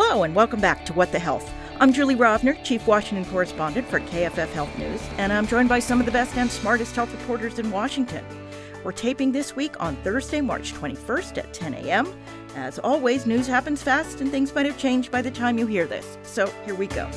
Hello and welcome back to What the Health. I'm Julie Rovner, Chief Washington Correspondent for KFF Health News, and I'm joined by some of the best and smartest health reporters in Washington. We're taping this week on Thursday, March 21st at 10 a.m. As always, news happens fast and things might have changed by the time you hear this. So here we go.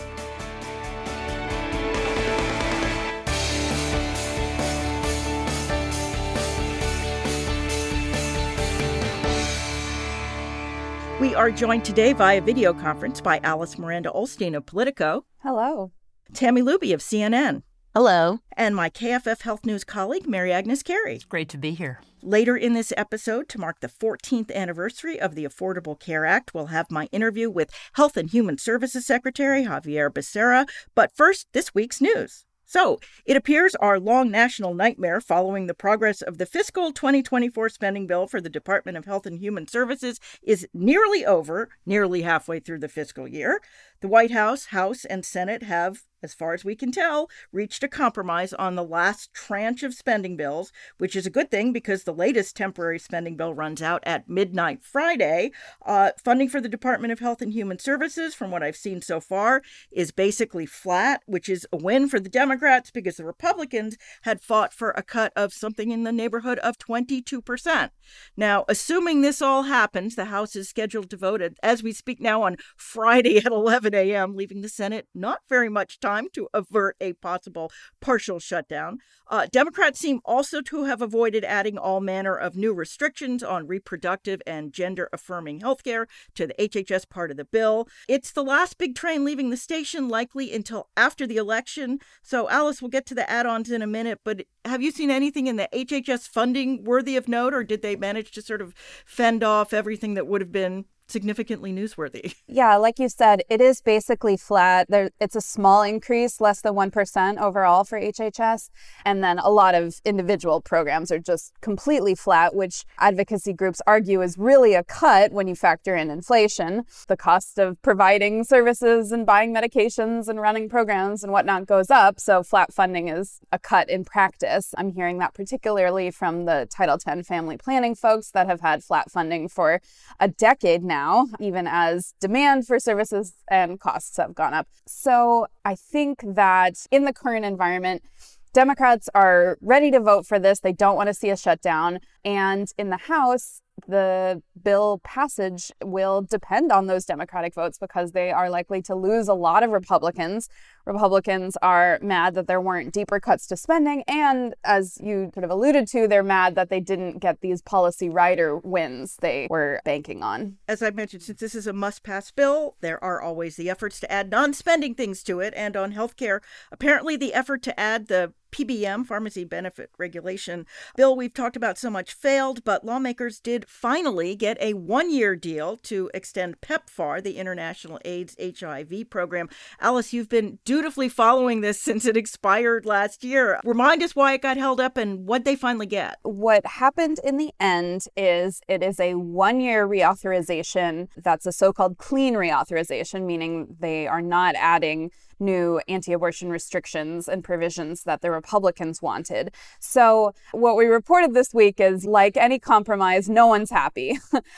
We are joined today via video conference by Alice Miranda Ollstein of Politico. Hello. Tammy Luby of CNN. Hello. And my KFF Health News colleague, Mary Agnes Carey. Great to be here. Later in this episode, to mark the 14th anniversary of the Affordable Care Act, we'll have my interview with Health and Human Services Secretary Xavier Becerra. But first, this week's news. So, it appears our long national nightmare following the progress of the fiscal 2024 spending bill for the Department of Health and Human Services is nearly over, nearly halfway through the fiscal year. The White House, House, and Senate have, as far as we can tell, reached a compromise on the last tranche of spending bills, which is a good thing because the latest temporary spending bill runs out at midnight Friday. Funding for the Department of Health and Human Services, from what I've seen so far, is basically flat, which is a win for the Democrats because the Republicans had fought for a cut of something in the neighborhood of 22%. Now, assuming this all happens, the House is scheduled to vote, as we speak now, on Friday at 11 a.m., leaving the Senate not very much time to avert a possible partial shutdown. Democrats seem also to have avoided adding all manner of new restrictions on reproductive and gender-affirming healthcare to the HHS part of the bill. It's the last big train leaving the station, likely until after the election. So, Alice, we'll get to the add-ons in a minute, but have you seen anything in the HHS funding worthy of note, or did they manage to sort of fend off everything that would have been significantly newsworthy? Yeah, like you said, it is basically flat. It's a small increase, less than 1% overall for HHS. And then a lot of individual programs are just completely flat, which advocacy groups argue is really a cut when you factor in inflation. The cost of providing services and buying medications and running programs and whatnot goes up. So flat funding is a cut in practice. I'm hearing that particularly from the Title X family planning folks that have had flat funding for a decade now, even as demand for services and costs have gone up. So I think that in the current environment, Democrats are ready to vote for this. They don't want to see a shutdown. And in the House, the bill passage will depend on those Democratic votes because they are likely to lose a lot of Republicans. Republicans are mad that there weren't deeper cuts to spending. And as you sort of alluded to, they're mad that they didn't get these policy rider wins they were banking on. As I mentioned, since this is a must-pass bill, there are always the efforts to add non-spending things to it. And on healthcare, apparently the effort to add the PBM, Pharmacy Benefit Regulation bill we've talked about so much failed, but lawmakers did finally get a one-year deal to extend PEPFAR, the International AIDS HIV program. Alice, you've been dutifully following this since it expired last year. Remind us why it got held up and what they finally get. What happened in the end is it is a one-year reauthorization that's a so-called clean reauthorization, meaning they are not adding new anti-abortion restrictions and provisions that the Republicans wanted. So what we reported this week is, like any compromise, no one's happy.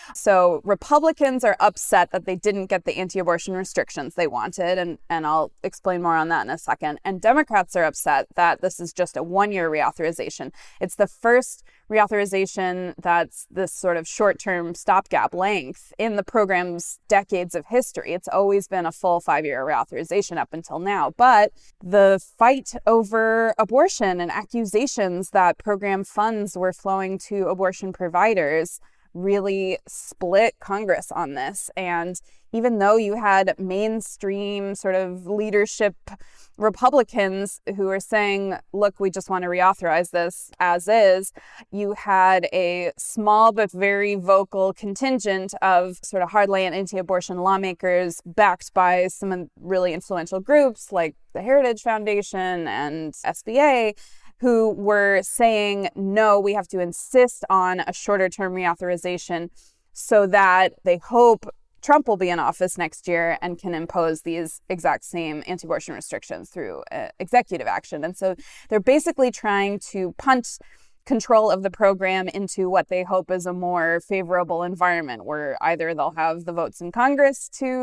So Republicans are upset that they didn't get the anti-abortion restrictions they wanted, and I'll explain more on that in a second. And Democrats are upset that this is just a one-year reauthorization. It's the first reauthorization that's this sort of short-term stopgap length in the program's decades of history. It's always been a full 5-year reauthorization up until now. But the fight over abortion and accusations that program funds were flowing to abortion providers really split Congress on this. And even though you had mainstream sort of leadership Republicans who are saying, look, we just want to reauthorize this as is, you had a small but very vocal contingent of sort of hardline anti-abortion lawmakers backed by some really influential groups like the Heritage Foundation and SBA, who were saying, no, we have to insist on a shorter term reauthorization so that they hope Trump will be in office next year and can impose these exact same anti-abortion restrictions through executive action. And so they're basically trying to punt control of the program into what they hope is a more favorable environment where either they'll have the votes in Congress to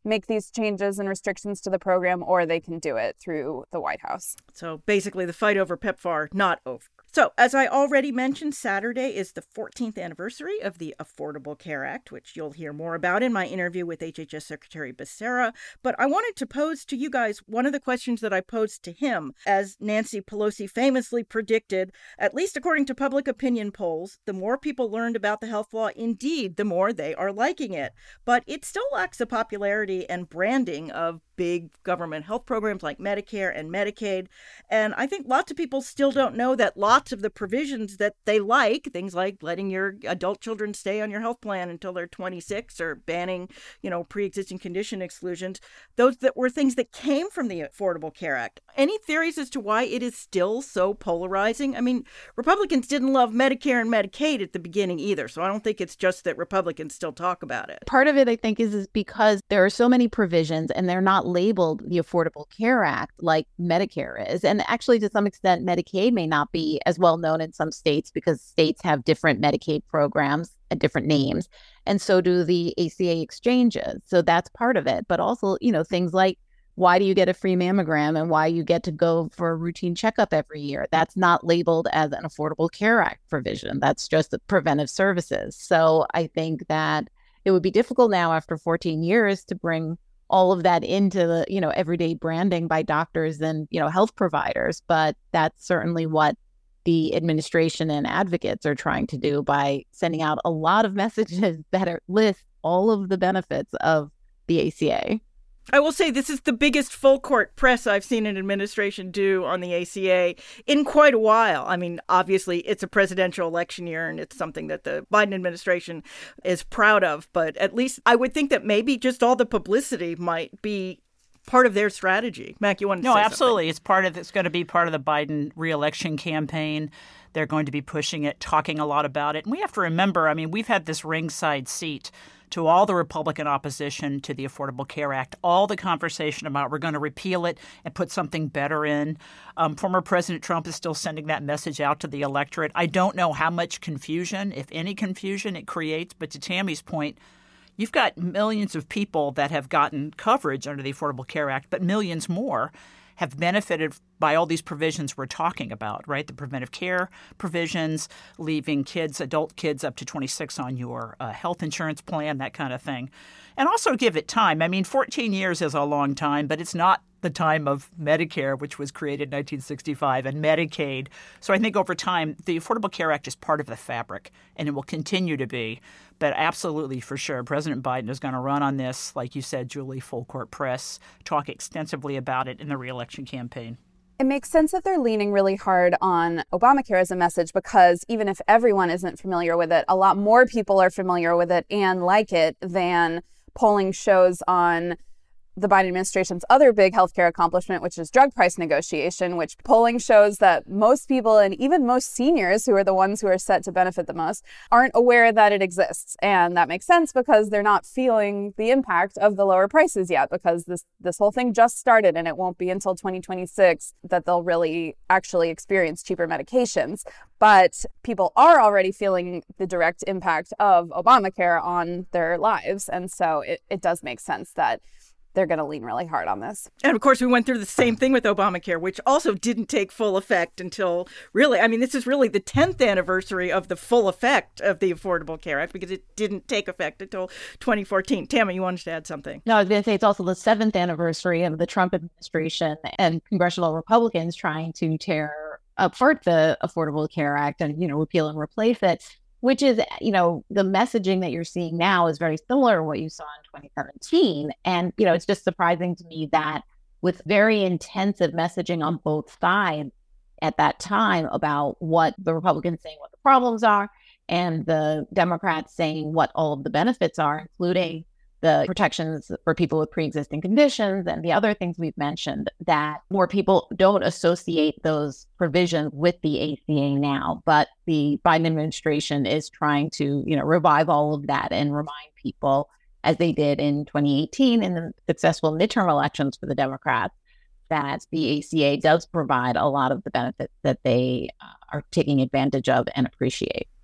make these changes and restrictions to the program, or they can do it through the White House. So basically the fight over PEPFAR not over. So, as I already mentioned, Saturday is the 14th anniversary of the Affordable Care Act, which you'll hear more about in my interview with HHS Secretary Becerra. But I wanted to pose to you guys one of the questions that I posed to him. As Nancy Pelosi famously predicted, at least according to public opinion polls, the more people learned about the health law, indeed, the more they are liking it. But it still lacks the popularity and branding of big government health programs like Medicare and Medicaid. And I think lots of people still don't know that lots of the provisions that they like, things like letting your adult children stay on your health plan until they're 26 or banning, pre-existing condition exclusions, those that were things that came from the Affordable Care Act. Any theories as to why it is still so polarizing? I mean, Republicans didn't love Medicare and Medicaid at the beginning either, so I don't think it's just that Republicans still talk about it. Part of it, I think, is because there are so many provisions and they're not labeled the Affordable Care Act like Medicare is. And actually, to some extent, Medicaid may not be as well known in some states because states have different Medicaid programs and different names. And so do the ACA exchanges. So that's part of it. But also, things like why do you get a free mammogram and why you get to go for a routine checkup every year? That's not labeled as an Affordable Care Act provision. That's just preventive services. So I think that it would be difficult now after 14 years to bring all of that into the, everyday branding by doctors and, health providers. But that's certainly what the administration and advocates are trying to do by sending out a lot of messages that list all of the benefits of the ACA. I will say this is the biggest full court press I've seen an administration do on the ACA in quite a while. I mean, obviously, it's a presidential election year and it's something that the Biden administration is proud of. But at least I would think that maybe just all the publicity might be part of their strategy. Mac, you want to say something? No, absolutely. It's going to be part of the Biden reelection campaign. They're going to be pushing it, talking a lot about it. And we have to remember, we've had this ringside seat to all the Republican opposition to the Affordable Care Act, all the conversation about we're going to repeal it and put something better in. Former President Trump is still sending that message out to the electorate. I don't know how much confusion, if any confusion, it creates. But to Tammy's point, you've got millions of people that have gotten coverage under the Affordable Care Act, but millions more have benefited by all these provisions we're talking about, right? The preventive care provisions, leaving adult kids up to 26 on your health insurance plan, that kind of thing. And also give it time. 14 years is a long time, but it's not the time of Medicare, which was created in 1965, and Medicaid. So I think over time, the Affordable Care Act is part of the fabric, and it will continue to be. But absolutely, for sure, President Biden is going to run on this, like you said, Julie, full court press, talk extensively about it in the reelection campaign. It makes sense that they're leaning really hard on Obamacare as a message because even if everyone isn't familiar with it, a lot more people are familiar with it and like it than polling shows on the Biden administration's other big healthcare accomplishment, which is drug price negotiation, which polling shows that most people and even most seniors, who are the ones who are set to benefit the most, aren't aware that it exists. And that makes sense because they're not feeling the impact of the lower prices yet, because this whole thing just started and it won't be until 2026 that they'll really actually experience cheaper medications. But people are already feeling the direct impact of Obamacare on their lives. And so it does make sense that they're going to lean really hard on this. And of course, we went through the same thing with Obamacare, which also didn't take full effect until this is really the 10th anniversary of the full effect of the Affordable Care Act because it didn't take effect until 2014. Tammy, you wanted to add something? No, I was going to say it's also the 7th anniversary of the Trump administration and congressional Republicans trying to tear apart the Affordable Care Act and, repeal and replace it. Which is, the messaging that you're seeing now is very similar to what you saw in 2017. And, it's just surprising to me that with very intensive messaging on both sides at that time about what the Republicans saying what the problems are and the Democrats saying what all of the benefits are, including the protections for people with pre-existing conditions and the other things we've mentioned, that more people don't associate those provisions with the ACA now. But the Biden administration is trying to, revive all of that and remind people, as they did in 2018 in the successful midterm elections for the Democrats, that the ACA does provide a lot of the benefits that they are taking advantage of and appreciate.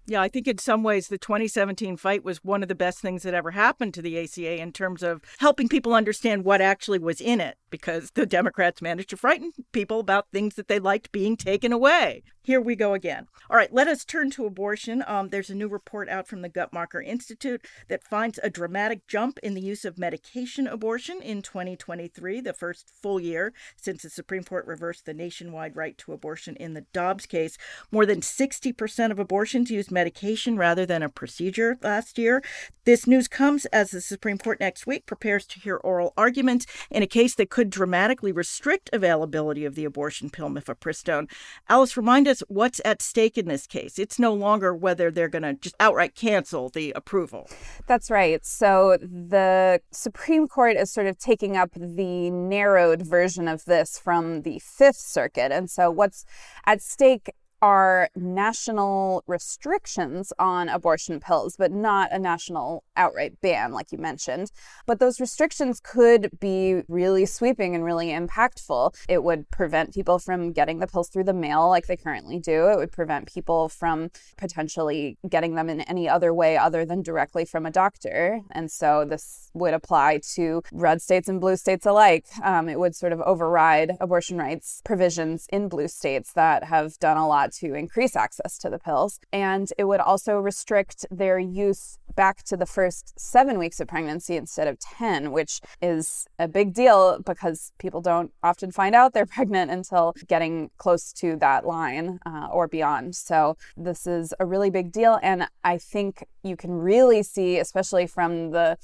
Yeah, I think in some ways the 2017 fight was one of the best things that ever happened to the ACA in terms of helping people understand what actually was in it, because the Democrats managed to frighten people about things that they liked being taken away. Here we go again. All right, let us turn to abortion. There's a new report out from the Guttmacher Institute that finds a dramatic jump in the use of medication abortion in 2023, the first full year since the Supreme Court reversed the nationwide right to abortion in the Dobbs case. More than 60% of abortions used medication rather than a procedure last year. This news comes as the Supreme Court next week prepares to hear oral arguments in a case that could dramatically restrict availability of the abortion pill mifepristone. Alice, remind us what's at stake in this case. It's no longer whether they're going to just outright cancel the approval. That's right. So the Supreme Court is sort of taking up the narrowed version of this from the Fifth Circuit. And so what's at stake are national restrictions on abortion pills, but not a national outright ban, like you mentioned. But those restrictions could be really sweeping and really impactful. It would prevent people from getting the pills through the mail like they currently do. It would prevent people from potentially getting them in any other way other than directly from a doctor. And so this would apply to red states and blue states alike. It would sort of override abortion rights provisions in blue states that have done a lot to increase access to the pills. And it would also restrict their use back to the first 7 weeks of pregnancy instead of 10, which is a big deal because people don't often find out they're pregnant until getting close to that line or beyond. So this is a really big deal. And I think you can really see, especially from the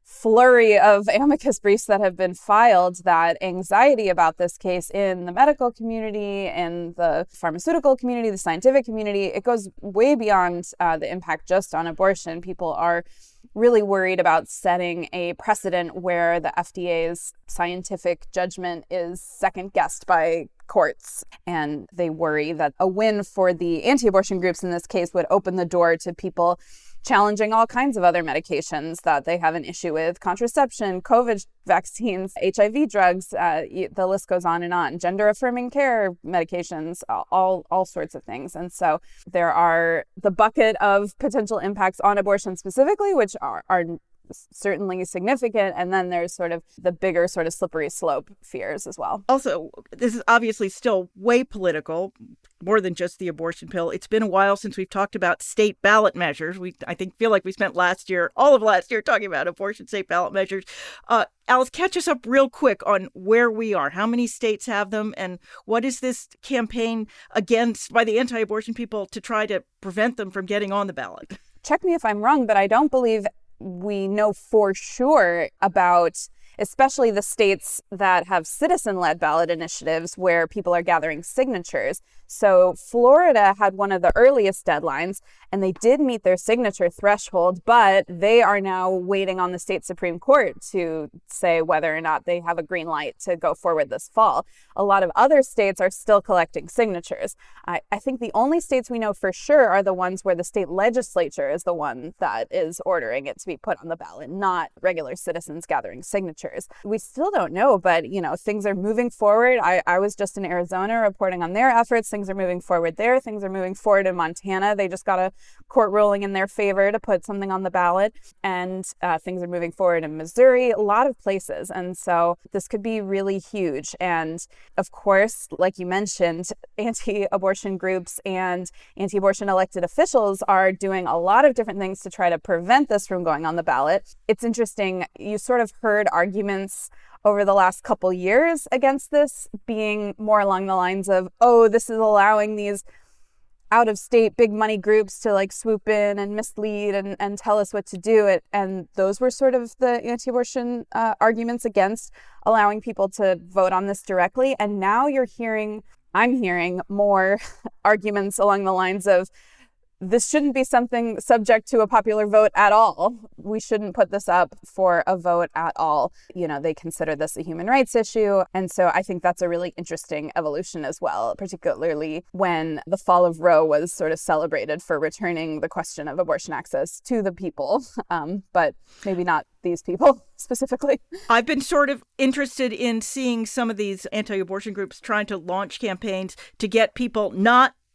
flurry of amicus briefs that have been filed, that anxiety about this case in the medical community, in the pharmaceutical community, the scientific community, it goes way beyond the impact just on abortion. People are really worried about setting a precedent where the FDA's scientific judgment is second-guessed by courts. And they worry that a win for the anti-abortion groups in this case would open the door to people challenging all kinds of other medications that they have an issue with: contraception, COVID vaccines, HIV drugs, the list goes on, gender-affirming care medications, all sorts of things. And so there are the bucket of potential impacts on abortion specifically, which are certainly significant. And then there's sort of the bigger sort of slippery slope fears as well. Also, this is obviously still way political, more than just the abortion pill. It's been a while since we've talked about state ballot measures. I feel like we spent all of last year talking about abortion state ballot measures. Alice, catch us up real quick on where we are. How many states have them? And what is this campaign against by the anti-abortion people to try to prevent them from getting on the ballot? Check me if I'm wrong, but I don't believe we know for sure about especially the states that have citizen-led ballot initiatives where people are gathering signatures. So Florida had one of the earliest deadlines, and they did meet their signature threshold, but they are now waiting on the state Supreme Court to say whether or not they have a green light to go forward this fall. A lot of other states are still collecting signatures. I think the only states we know for sure are the ones where the state legislature is the one that is ordering it to be put on the ballot, not regular citizens gathering signatures. We still don't know, but things are moving forward. I was just in Arizona reporting on their efforts. Things are moving forward there. Things are moving forward in Montana. They just got a court ruling in their favor to put something on the ballot. And things are moving forward in Missouri, a lot of places. And so this could be really huge. And of course, like you mentioned, anti-abortion groups and anti-abortion elected officials are doing a lot of different things to try to prevent this from going on the ballot. It's interesting. You sort of heard arguments over the last couple years against this being more along the lines of, this is allowing these out-of-state big money groups to swoop in and mislead and tell us what to do. And those were sort of the anti-abortion arguments against allowing people to vote on this directly. And now I'm hearing more arguments along the lines of, this shouldn't be something subject to a popular vote at all. We shouldn't put this up for a vote at all. They consider this a human rights issue. And so I think that's a really interesting evolution as well, particularly when the fall of Roe was sort of celebrated for returning the question of abortion access to the people, but maybe not these people specifically. I've been sort of interested in seeing some of these anti-abortion groups trying to launch campaigns to get people not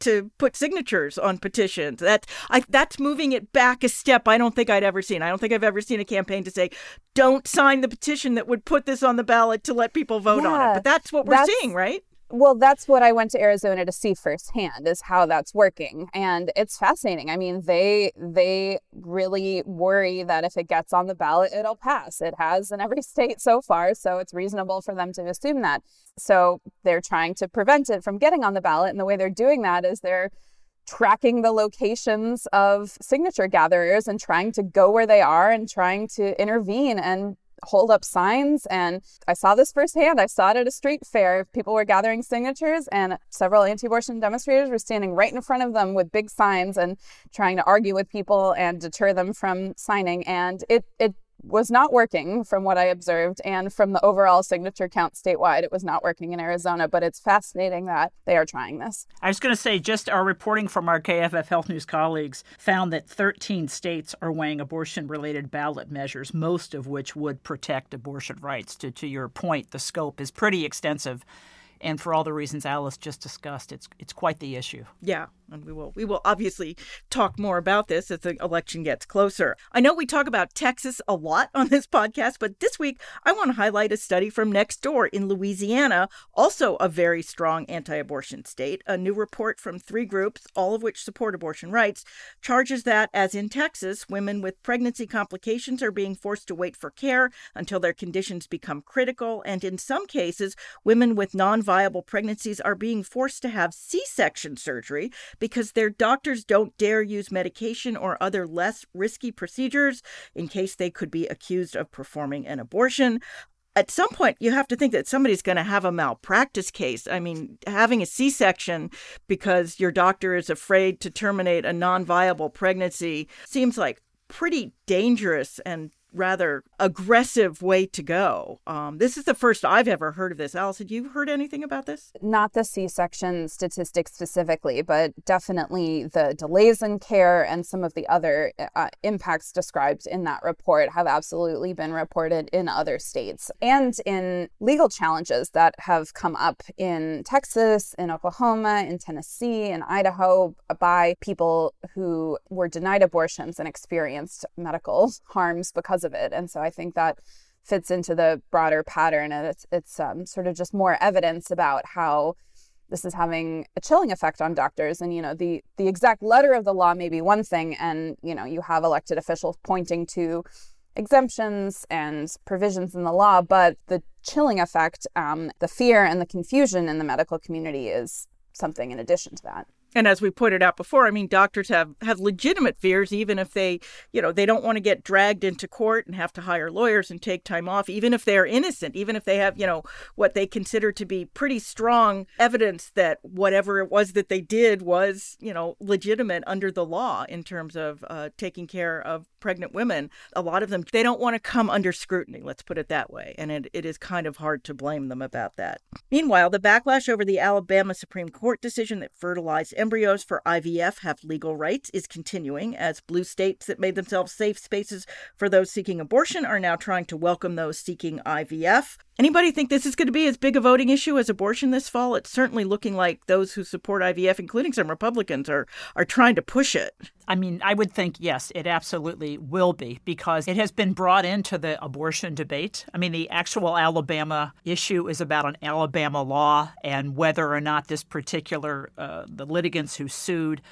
to put signatures on petitions. That's moving it back a step I don't think I'd ever seen. I don't think I've ever seen a campaign to say, don't sign the petition that would put this on the ballot to let people vote on it. But that's what we're seeing, right? Well, that's what I went to Arizona to see firsthand, is how that's working. And it's fascinating. I mean, they really worry that if it gets on the ballot, it'll pass. It has in every state so far, so it's reasonable for them to assume that. So they're trying to prevent it from getting on the ballot. And the way they're doing that is they're tracking the locations of signature gatherers and trying to go where they are and trying to intervene and hold up signs. And I saw this firsthand. I saw it at a street fair. People were gathering signatures and several anti-abortion demonstrators were standing right in front of them with big signs and trying to argue with people and deter them from signing. And it was not working from what I observed, and from the overall signature count statewide, it was not working in Arizona, but it's fascinating that they are trying this. I was going to say, just our reporting from our KFF Health News colleagues found that 13 states are weighing abortion-related ballot measures, most of which would protect abortion rights. To your point, the scope is pretty extensive. And for all the reasons Alice just discussed, it's quite the issue. Yeah, and we will obviously talk more about this as the election gets closer. I know we talk about Texas a lot on this podcast, but this week I want to highlight a study from next door in Louisiana, also a very strong anti-abortion state. A new report from 3 groups, all of which support abortion rights, charges that, as in Texas, women with pregnancy complications are being forced to wait for care until their conditions become critical, and in some cases, women with non-viable pregnancies are being forced to have C-section surgery because their doctors don't dare use medication or other less risky procedures in case they could be accused of performing an abortion. At some point, you have to think that somebody's going to have a malpractice case. I mean, having a C-section because your doctor is afraid to terminate a non-viable pregnancy seems like pretty dangerous and rather aggressive way to go. This is the first I've ever heard of this. Alice, had you heard anything about this? Not the C-section statistics specifically, but definitely the delays in care and some of the other impacts described in that report have absolutely been reported in other states and in legal challenges that have come up in Texas, in Oklahoma, in Tennessee, in Idaho by people who were denied abortions and experienced medical harms because of it. And so I think that fits into the broader pattern, and it's sort of just more evidence about how this is having a chilling effect on doctors. And, you know, the exact letter of the law may be one thing, and, you know, you have elected officials pointing to exemptions and provisions in the law, but the chilling effect, the fear and the confusion in the medical community is something in addition to that. And as we pointed out before, I mean, doctors have legitimate fears, even if they don't want to get dragged into court and have to hire lawyers and take time off, even if they're innocent, even if they have, what they consider to be pretty strong evidence that whatever it was that they did was, legitimate under the law in terms of taking care of pregnant women. A lot of them, they don't want to come under scrutiny, let's put it that way. And it is kind of hard to blame them about that. Meanwhile, the backlash over the Alabama Supreme Court decision that fertilized embryos for IVF have legal rights is continuing, as blue states that made themselves safe spaces for those seeking abortion are now trying to welcome those seeking IVF. Anybody think this is going to be as big a voting issue as abortion this fall? It's certainly looking like those who support IVF, including some Republicans, are trying to push it. I mean, I would think, yes, it absolutely will be, because it has been brought into the abortion debate. I mean, the actual Alabama issue is about an Alabama law and whether or not this particular, the litigants who sued,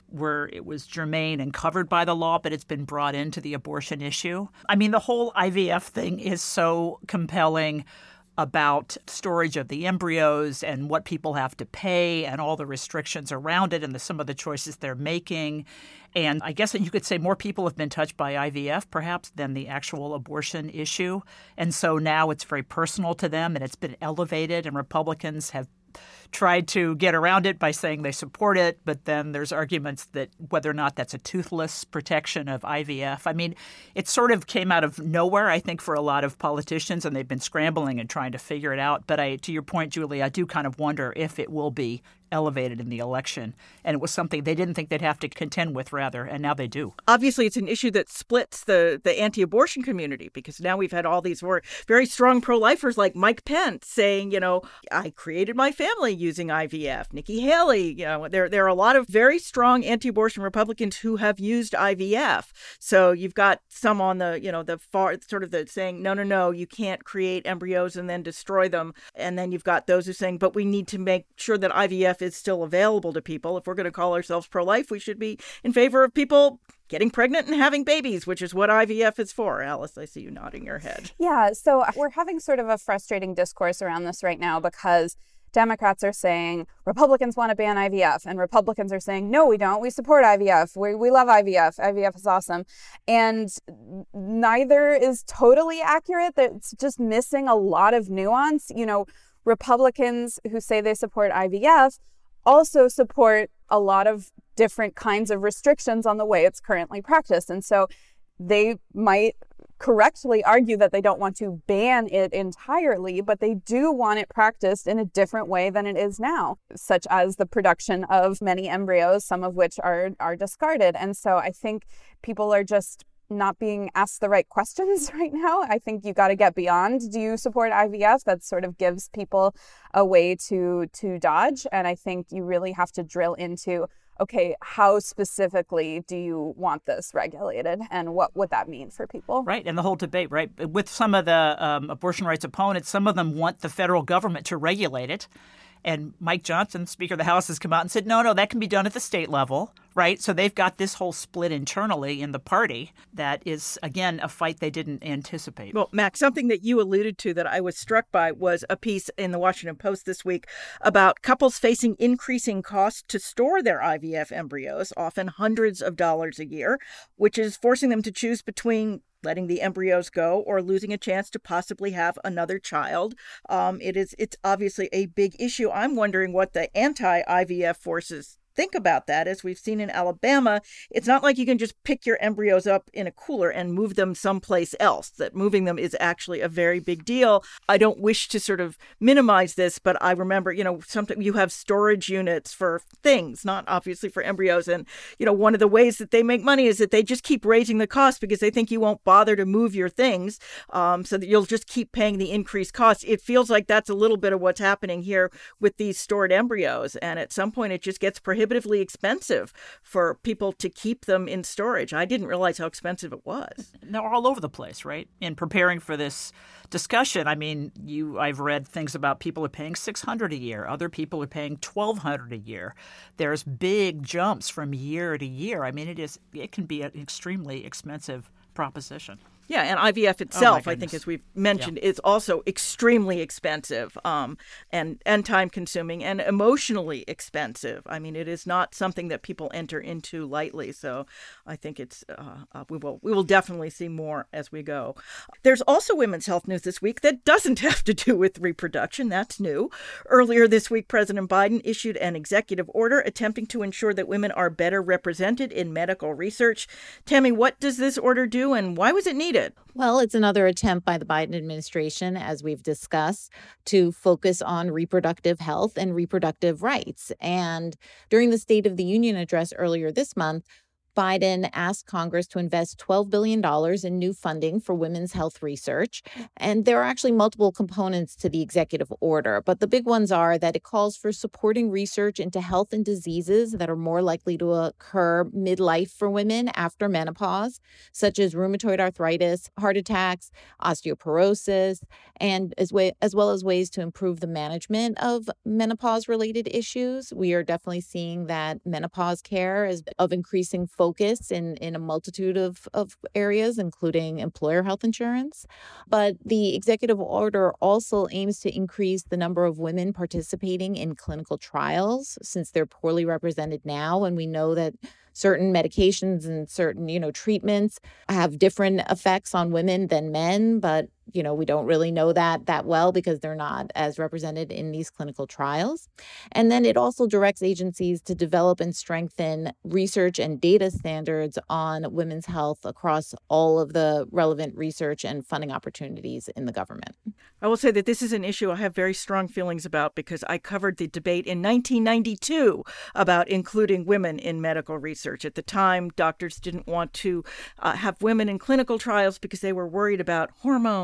it was germane and covered by the law, but it's been brought into the abortion issue. I mean, the whole IVF thing is so compelling about storage of the embryos and what people have to pay and all the restrictions around it and some of the choices they're making. And I guess that you could say more people have been touched by IVF perhaps than the actual abortion issue. And so now it's very personal to them and it's been elevated, and Republicans have tried to get around it by saying they support it, but then there's arguments that whether or not that's a toothless protection of IVF. I mean, it sort of came out of nowhere, I think, for a lot of politicians, and they've been scrambling and trying to figure it out. But to your point, Julie, I do kind of wonder if it will be elevated in the election. And it was something they didn't think they'd have to contend with, rather, and now they do. Obviously, it's an issue that splits the anti-abortion community, because now we've had all these very strong pro-lifers like Mike Pence saying, I created my family using IVF. Nikki Haley, there are a lot of very strong anti-abortion Republicans who have used IVF. So you've got some on the far sort of the saying, no, you can't create embryos and then destroy them. And then you've got those who are saying, but we need to make sure that IVF is still available to people. If we're going to call ourselves pro-life, we should be in favor of people getting pregnant and having babies, which is what IVF is for. Alice, I see you nodding your head. Yeah, so we're having sort of a frustrating discourse around this right now because Democrats are saying Republicans want to ban IVF, and Republicans are saying, no, we don't. We support IVF. We love IVF. IVF is awesome. And neither is totally accurate. It's just missing a lot of nuance. Republicans who say they support IVF also support a lot of different kinds of restrictions on the way it's currently practiced. And so they might correctly argue that they don't want to ban it entirely, but they do want it practiced in a different way than it is now, such as the production of many embryos, some of which are discarded. And so I think people are just not being asked the right questions right now. I think you got to get beyond, do you support IVF? That sort of gives people a way to dodge. And I think you really have to drill into, okay, how specifically do you want this regulated and what would that mean for people? Right. And the whole debate, right? With some of the abortion rights opponents, some of them want the federal government to regulate it. And Mike Johnson, Speaker of the House, has come out and said, no, that can be done at the state level, right? So they've got this whole split internally in the party that is, again, a fight they didn't anticipate. Well, Mac, something that you alluded to that I was struck by was a piece in the Washington Post this week about couples facing increasing costs to store their IVF embryos, often hundreds of dollars a year, which is forcing them to choose between letting the embryos go or losing a chance to possibly have another child. It's obviously a big issue. I'm wondering what the anti-IVF forces think about that. As we've seen in Alabama, it's not like you can just pick your embryos up in a cooler and move them someplace else. That moving them is actually a very big deal. I don't wish to sort of minimize this, but I remember, sometimes you have storage units for things, not obviously for embryos. And, one of the ways that they make money is that they just keep raising the cost because they think you won't bother to move your things, so that you'll just keep paying the increased costs. It feels like that's a little bit of what's happening here with these stored embryos. And at some point, it just gets prohibitively expensive for people to keep them in storage. I didn't realize how expensive it was. They're all over the place, right? In preparing for this discussion, I've read things about people are paying $600 a year. Other people are paying $1,200 a year. There's big jumps from year to year. It can be an extremely expensive proposition. Yeah, and IVF itself, I think, as we've mentioned, is also extremely expensive and time-consuming and emotionally expensive. It is not something that people enter into lightly. So I think it's we will definitely see more as we go. There's also women's health news this week that doesn't have to do with reproduction. That's new. Earlier this week, President Biden issued an executive order attempting to ensure that women are better represented in medical research. Tammy, what does this order do and why was it needed? Well, it's another attempt by the Biden administration, as we've discussed, to focus on reproductive health and reproductive rights. And during the State of the Union address earlier this month, Biden asked Congress to invest $12 billion in new funding for women's health research. And there are actually multiple components to the executive order, but the big ones are that it calls for supporting research into health and diseases that are more likely to occur midlife for women after menopause, such as rheumatoid arthritis, heart attacks, osteoporosis, and as well as ways to improve the management of menopause-related issues. We are definitely seeing that menopause care is of increasing focus in a multitude of areas, including employer health insurance. But the executive order also aims to increase the number of women participating in clinical trials, since they're poorly represented now. And we know that certain medications and certain, treatments have different effects on women than men, but we don't really know that well because they're not as represented in these clinical trials. And then it also directs agencies to develop and strengthen research and data standards on women's health across all of the relevant research and funding opportunities in the government. I will say that this is an issue I have very strong feelings about because I covered the debate in 1992 about including women in medical research. At the time, doctors didn't want to have women in clinical trials because they were worried about hormones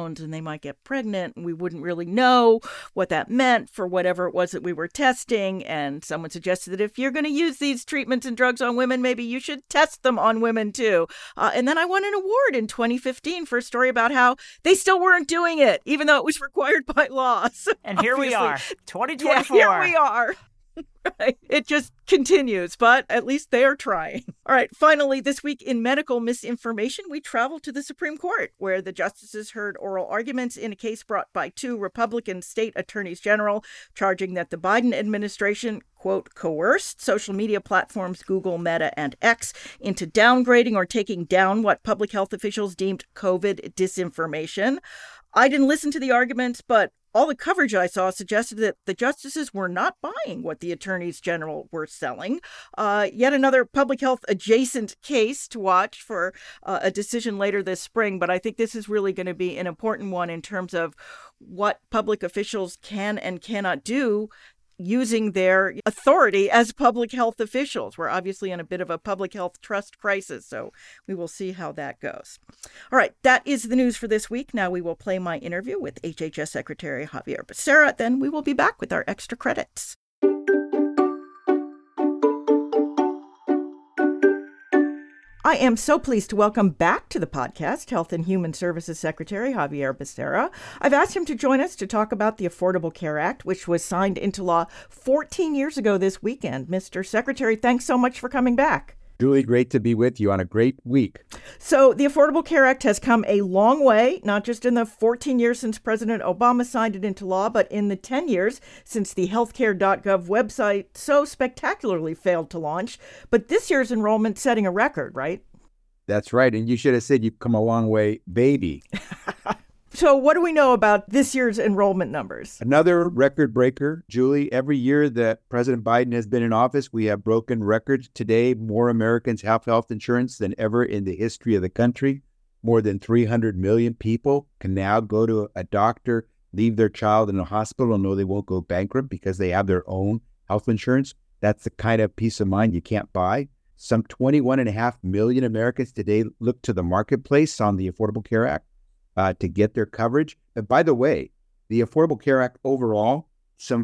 hormones and they might get pregnant, and we wouldn't really know what that meant for whatever it was that we were testing. And someone suggested that if you're going to use these treatments and drugs on women, maybe you should test them on women too. And then I won an award in 2015 for a story about how they still weren't doing it, even though it was required by law. So and here we are, 2024. Yeah, here we are. Right. It just continues, but at least they are trying. All right. Finally, this week in medical misinformation, we travel to the Supreme Court, where the justices heard oral arguments in a case brought by two Republican state attorneys general, charging that the Biden administration, quote, coerced social media platforms Google, Meta, and X into downgrading or taking down what public health officials deemed COVID disinformation. I didn't listen to the arguments, but all the coverage I saw suggested that the justices were not buying what the attorneys general were selling. Yet another public health adjacent case to watch for a decision later this spring. But I think this is really going to be an important one in terms of what public officials can and cannot do using their authority as public health officials. We're obviously in a bit of a public health trust crisis, so we will see how that goes. All right, that is the news for this week. Now we will play my interview with HHS Secretary Xavier Becerra. Then we will be back with our extra credits. I am so pleased to welcome back to the podcast Health and Human Services Secretary Xavier Becerra. I've asked him to join us to talk about the Affordable Care Act, which was signed into law 14 years ago this weekend. Mr. Secretary, thanks so much for coming back. Julie, great to be with you on a great week. So the Affordable Care Act has come a long way, not just in the 14 years since President Obama signed it into law, but in the 10 years since the healthcare.gov website so spectacularly failed to launch. But this year's enrollment setting a record, right? That's right. And you should have said you've come a long way, baby. So what do we know about this year's enrollment numbers? Another record breaker, Julie. Every year that President Biden has been in office, we have broken records. Today, more Americans have health insurance than ever in the history of the country. More than 300 million people can now go to a doctor, leave their child in a hospital and know they won't go bankrupt because they have their own health insurance. That's the kind of peace of mind you can't buy. Some 21.5 million Americans today look to the marketplace on the Affordable Care Act to get their coverage. And by the way, the Affordable Care Act overall, some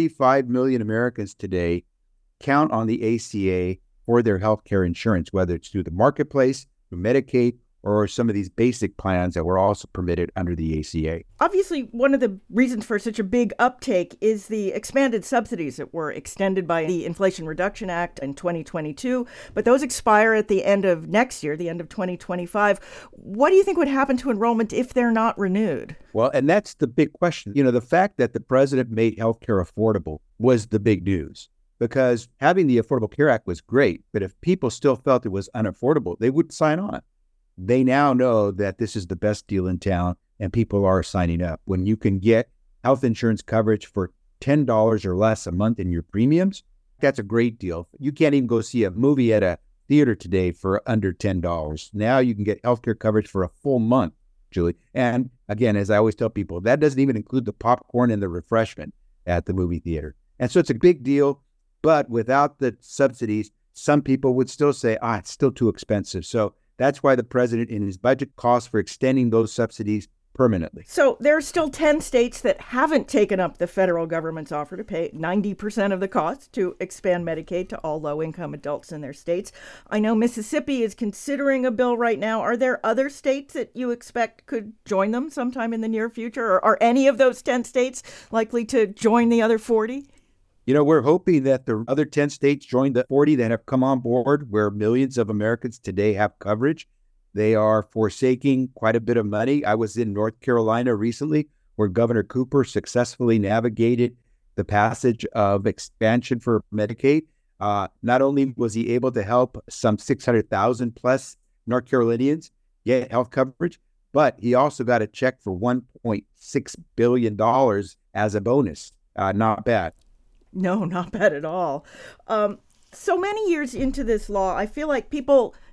45 million Americans today count on the ACA for their health care insurance, whether it's through the marketplace, through Medicaid, or some of these basic plans that were also permitted under the ACA. Obviously, one of the reasons for such a big uptake is the expanded subsidies that were extended by the Inflation Reduction Act in 2022, but those expire at the end of next year, the end of 2025. What do you think would happen to enrollment if they're not renewed? Well, and that's the big question. You know, the fact that the president made healthcare affordable was the big news, because having the Affordable Care Act was great, but if people still felt it was unaffordable, they would sign on. They now know that this is the best deal in town and people are signing up. When you can get health insurance coverage for $10 or less a month in your premiums, that's a great deal. You can't even go see a movie at a theater today for under $10. Now you can get healthcare coverage for a full month, Julie. And again, as I always tell people, that doesn't even include the popcorn and the refreshment at the movie theater. And so it's a big deal, but without the subsidies, some people would still say, it's still too expensive. So that's why the president in his budget calls for extending those subsidies permanently. So there are still 10 states that haven't taken up the federal government's offer to pay 90% of the cost to expand Medicaid to all low-income adults in their states. I know Mississippi is considering a bill right now. Are there other states that you expect could join them sometime in the near future? Or are any of those 10 states likely to join the other 40? You know, we're hoping that the other 10 states join the 40 that have come on board, where millions of Americans today have coverage. They are forsaking quite a bit of money. I was in North Carolina recently, where Governor Cooper successfully navigated the passage of expansion for Medicaid. Not only was he able to help some 600,000 plus North Carolinians get health coverage, but he also got a check for $1.6 billion as a bonus. Not bad. No, not bad at all. So many years into this law, I feel like people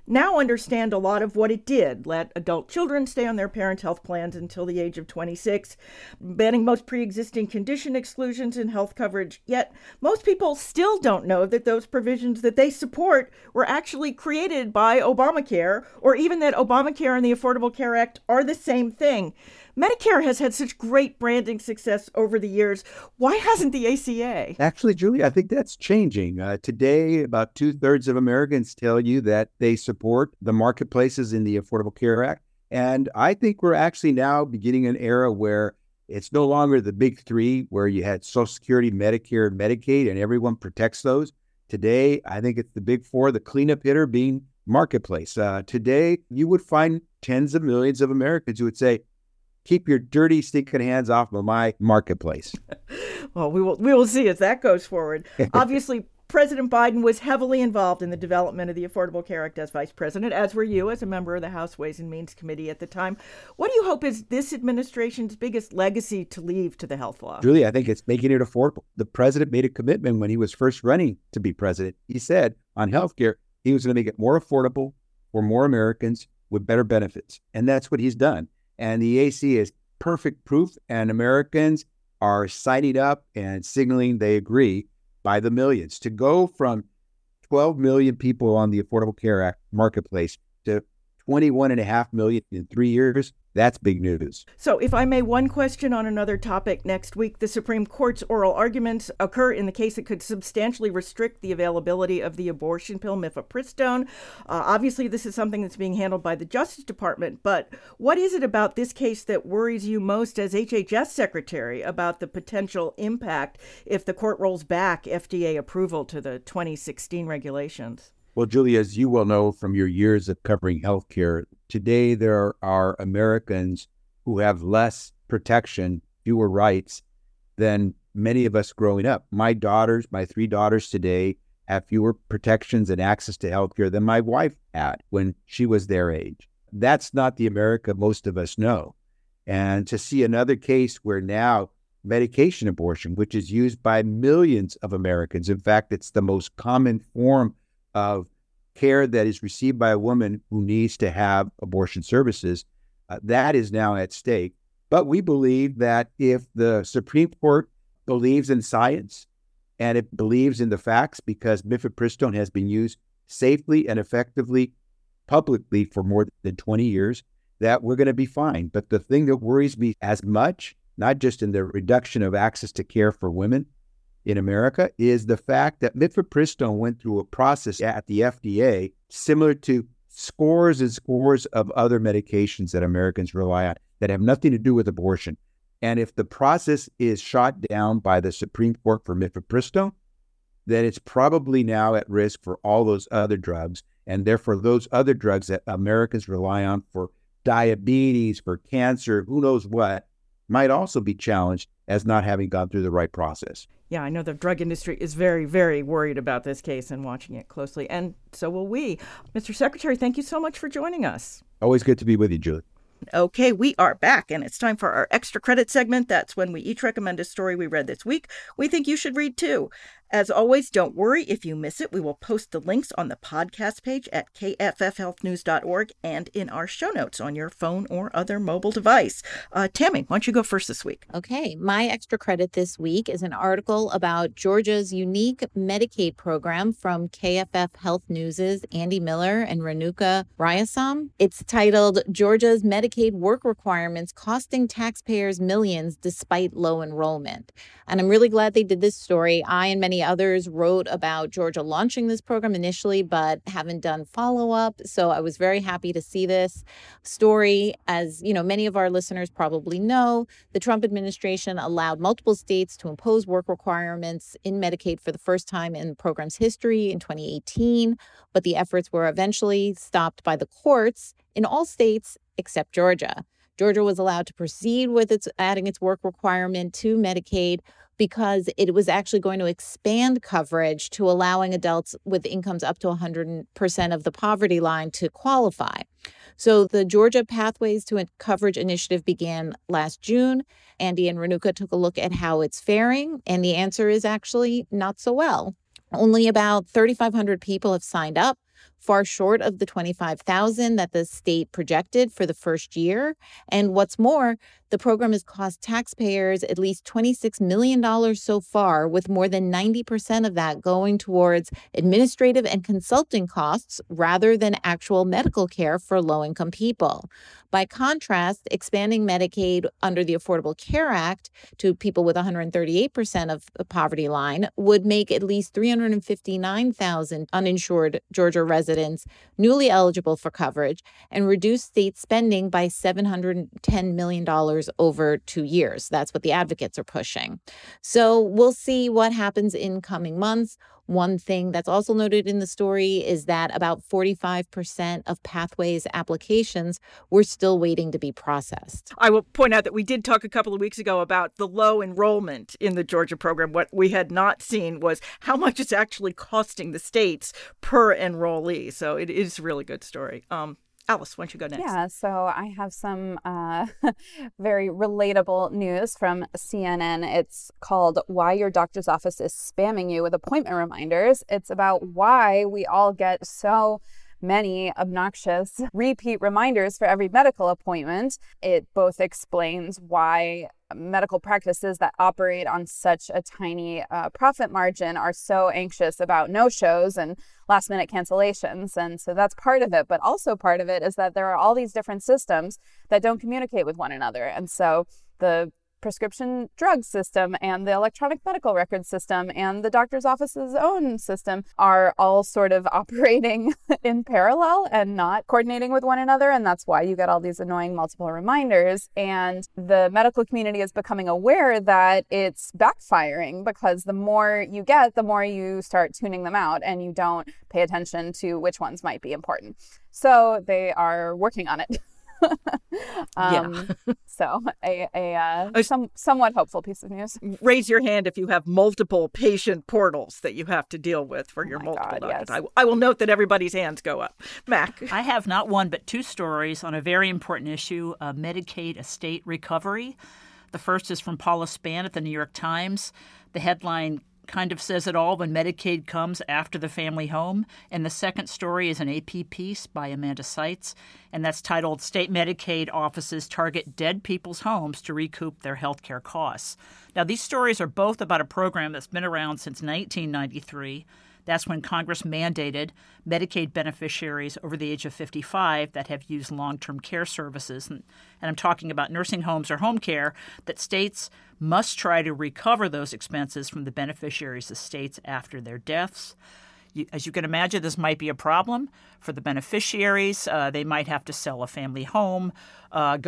now understand a lot of what it did. Let adult children stay on their parents' health plans until the age of 26, banning most pre-existing condition exclusions in health coverage. Yet most people still don't know that those provisions that they support were actually created by Obamacare, or even that Obamacare and the Affordable Care Act are the same thing. Medicare has had such great branding success over the years. Why hasn't the ACA? Actually, Julie, I think that's changing. Today, about 2/3 of Americans tell you that they support the marketplaces in the Affordable Care Act. And I think we're actually now beginning an era where it's no longer the big three, where you had Social Security, Medicare, and Medicaid, and everyone protects those. Today, I think it's the big four, the cleanup hitter being marketplace. Today, you would find tens of millions of Americans who would say, keep your dirty, stinking hands off of my marketplace. Well, we will see as that goes forward. Obviously, President Biden was heavily involved in the development of the Affordable Care Act as vice president, as were you as a member of the House Ways and Means Committee at the time. What do you hope is this administration's biggest legacy to leave to the health law? Julie, I think it's making it affordable. The president made a commitment when he was first running to be president. He said on healthcare, he was going to make it more affordable for more Americans with better benefits. And that's what he's done. And the AC is perfect proof, and Americans are signing up and signaling they agree by the millions. To go from 12 million people on the Affordable Care Act marketplace to 21.5 million in 3 years, that's big news. So if I may, one question on another topic. Next week, the Supreme Court's oral arguments occur in the case that could substantially restrict the availability of the abortion pill, mifepristone. Obviously, this is something that's being handled by the Justice Department, but what is it about this case that worries you most as HHS Secretary about the potential impact if the court rolls back FDA approval to the 2016 regulations? Well, Julie, as you well know from your years of covering healthcare, today there are Americans who have less protection, fewer rights than many of us growing up. My 3 daughters today have fewer protections and access to healthcare than my wife had when she was their age. That's not the America most of us know. And to see another case where now medication abortion, which is used by millions of Americans, in fact, it's the most common form of care that is received by a woman who needs to have abortion services, that is now at stake. But we believe that if the Supreme Court believes in science and it believes in the facts, because mifepristone has been used safely and effectively publicly for more than 20 years, that we're going to be fine. But the thing that worries me as much, not just in the reduction of access to care for women in America, is the fact that mifepristone went through a process at the FDA similar to scores and scores of other medications that Americans rely on that have nothing to do with abortion. And if the process is shot down by the Supreme Court for mifepristone, then it's probably now at risk for all those other drugs. And therefore, those other drugs that Americans rely on for diabetes, for cancer, who knows what, might also be challenged as not having gone through the right process. Yeah, I know the drug industry is very, very worried about this case and watching it closely, and so will we. Mr. Secretary, thank you so much for joining us. Always good to be with you, Julie. Okay, we are back, and it's time for our extra credit segment. That's when we each recommend a story we read this week we think you should read too. As always, don't worry if you miss it. We will post the links on the podcast page at kffhealthnews.org and in our show notes on your phone or other mobile device. Tammy, why don't you go first this week? Okay, my extra credit this week is an article about Georgia's unique Medicaid program from KFF Health News' Andy Miller and Renuka Rayasam. It's titled Georgia's Medicaid Work Requirements Costing Taxpayers Millions Despite Low Enrollment. And I'm really glad they did this story. I and many others wrote about Georgia launching this program initially, but haven't done follow-up. So I was very happy to see this story. As you know, many of our listeners probably know, the Trump administration allowed multiple states to impose work requirements in Medicaid for the first time in the program's history in 2018. But the efforts were eventually stopped by the courts in all states except Georgia. Georgia was allowed to proceed with adding its work requirement to Medicaid because it was actually going to expand coverage to allowing adults with incomes up to 100% of the poverty line to qualify. So the Georgia Pathways to Coverage initiative began last June. Andy and Renuka took a look at how it's faring, and the answer is actually not so well. Only about 3,500 people have signed up far short of the $25,000 that the state projected for the first year. And what's more, the program has cost taxpayers at least $26 million so far, with more than 90% of that going towards administrative and consulting costs rather than actual medical care for low-income people. By contrast, expanding Medicaid under the Affordable Care Act to people with 138% of the poverty line would make at least 359,000 uninsured Georgia residents newly eligible for coverage and reduce state spending by $710 million over 2 years. That's what the advocates are pushing. So we'll see what happens in coming months. One thing that's also noted in the story is that about 45% of Pathways applications were still waiting to be processed. I will point out that we did talk a couple of weeks ago about the low enrollment in the Georgia program. What we had not seen was how much it's actually costing the states per enrollee. So it is a really good story. Alice, why don't you go next? Yeah, so I have some very relatable news from CNN. It's called Why Your Doctor's Office is Spamming You with Appointment Reminders. It's about why we all get so many obnoxious repeat reminders for every medical appointment. It both explains why medical practices that operate on such a tiny profit margin are so anxious about no-shows and last-minute cancellations. And so that's part of it. But also part of it is that there are all these different systems that don't communicate with one another. And so the prescription drug system and the electronic medical record system and the doctor's office's own system are all sort of operating in parallel and not coordinating with one another. And that's why you get all these annoying multiple reminders. And the medical community is becoming aware that it's backfiring, because the more you get, the more you start tuning them out and you don't pay attention to which ones might be important. So they are working on it. So a somewhat hopeful piece of news. Raise your hand if you have multiple patient portals that you have to deal with for your multiple doctors. Yes. I will note that everybody's hands go up. Mac. I have not one but two stories on a very important issue, Medicaid estate recovery. The first is from Paula Spann at the New York Times. The headline kind of says it all: when Medicaid comes after the family home. And the second story is an AP piece by Amanda Seitz, and that's titled State Medicaid Offices Target Dead People's Homes to Recoup Their Health Care Costs. Now, these stories are both about a program that's been around since 1993. That's when Congress mandated Medicaid beneficiaries over the age of 55 that have used long-term care services, and I'm talking about nursing homes or home care, that states must try to recover those expenses from the beneficiaries' estates after their deaths. As you can imagine, this might be a problem for the beneficiaries. They might have to sell a family home, try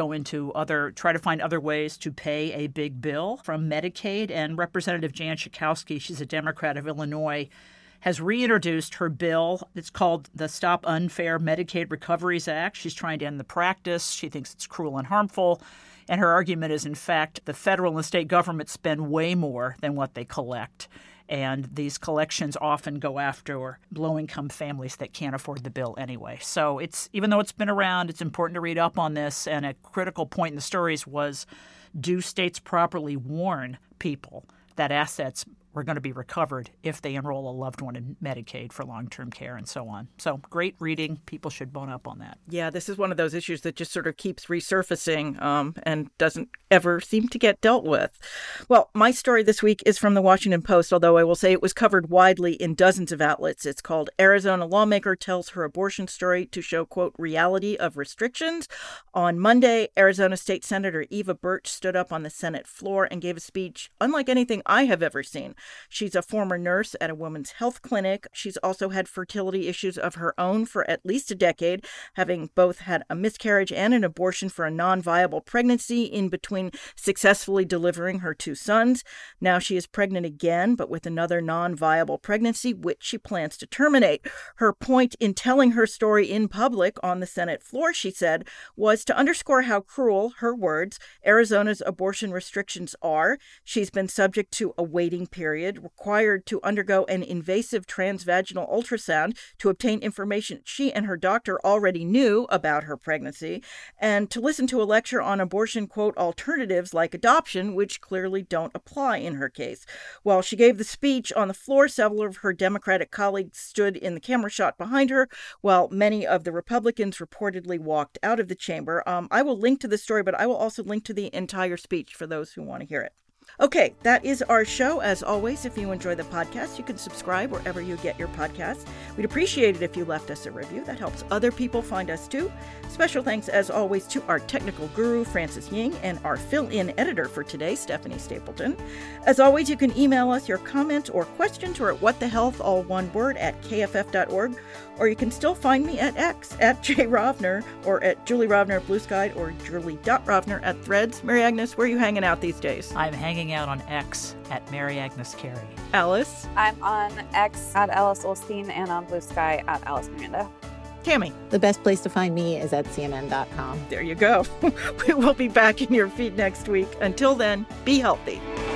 to find other ways to pay a big bill from Medicaid. And Representative Jan Schakowsky, she's a Democrat of Illinois, has reintroduced her bill. It's called the Stop Unfair Medicaid Recoveries Act. She's trying to end the practice. She thinks it's cruel and harmful. And her argument is, in fact, the federal and the state government spend way more than what they collect. And these collections often go after low-income families that can't afford the bill anyway. So even though it's been around, it's important to read up on this. And a critical point in the stories was, do states properly warn people that assets were going to be recovered if they enroll a loved one in Medicaid for long-term care and so on. So great reading. People should bone up on that. Yeah, this is one of those issues that just sort of keeps resurfacing and doesn't ever seem to get dealt with. Well, my story this week is from the Washington Post, although I will say it was covered widely in dozens of outlets. It's called Arizona Lawmaker Tells Her Abortion Story to Show, quote, Reality of Restrictions. On Monday, Arizona State Senator Eva Birch stood up on the Senate floor and gave a speech unlike anything I have ever seen. She's a former nurse at a women's health clinic. She's also had fertility issues of her own for at least a decade, having both had a miscarriage and an abortion for a non-viable pregnancy in between successfully delivering her two sons. Now she is pregnant again, but with another non-viable pregnancy, which she plans to terminate. Her point in telling her story in public on the Senate floor, she said, was to underscore how cruel, her words, Arizona's abortion restrictions are. She's been subject to a waiting period period, required to undergo an invasive transvaginal ultrasound to obtain information she and her doctor already knew about her pregnancy, and to listen to a lecture on abortion, quote, alternatives like adoption, which clearly don't apply in her case. While she gave the speech on the floor, several of her Democratic colleagues stood in the camera shot behind her, while many of the Republicans reportedly walked out of the chamber. I will link to the story, but I will also link to the entire speech for those who want to hear it. Okay, that is our show. As always, if you enjoy the podcast, you can subscribe wherever you get your podcasts. We'd appreciate it if you left us a review. That helps other people find us too. Special thanks, as always, to our technical guru, Francis Ying, and our fill-in editor for today, Stephanie Stapleton. As always, you can email us your comment or questions or at whatthehealth, all one word, at kff.org. Or you can still find me at X, at Jay Rovner, or at Julie Rovner at Blue Sky, or Julie.Rovner at Threads. Mary Agnes, where are you hanging out these days? I'm hanging out on X at Mary Agnes Carey. Alice? I'm on X at Alice Olstein and on Blue Sky at Alice Miranda. Tammy? The best place to find me is at cnn.com. There you go. We will be back in your feed next week. Until then, be healthy.